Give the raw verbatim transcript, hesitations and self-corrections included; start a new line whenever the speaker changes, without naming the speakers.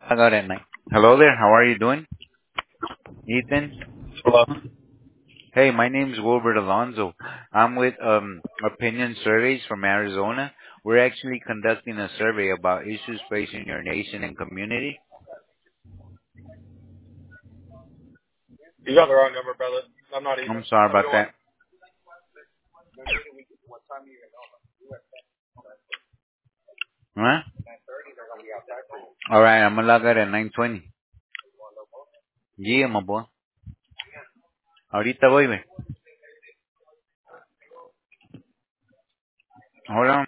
I got it, Mike. Hello there. How are you doing, Ethan?
Hello.
Hey, my name is Wilbert Alonzo. I'm with um, Opinion Surveys from Arizona. We're actually conducting a survey about issues facing your nation and community.
You got the wrong number, brother. I'm not even.
I'm sorry
Have a
about
good one.
that. Huh? All right, I'm gonna log out at nine twenty. Yeah, my boy. Ahorita voy, ve. Hold on.